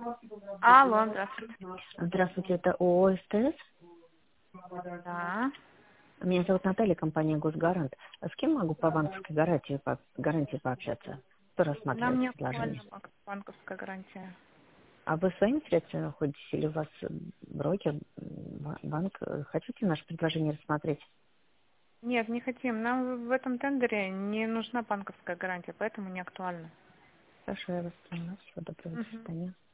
Алло, здравствуйте. Здравствуйте, это ООО СТС. Да. Меня зовут Наталья, компания «Госгарант». А с кем могу по банковской гарантии пообщаться? Кто Нам рассматривает не предложение? актуальна банковская гарантия. А вы своими средствами находитесь или у вас брокер, банк? Хотите наше предложение рассмотреть? Нет, не хотим. Нам в этом тендере не нужна банковская гарантия, поэтому не актуально. Хорошо, я вас поняла. Всего доброго, до Мгм. свидания.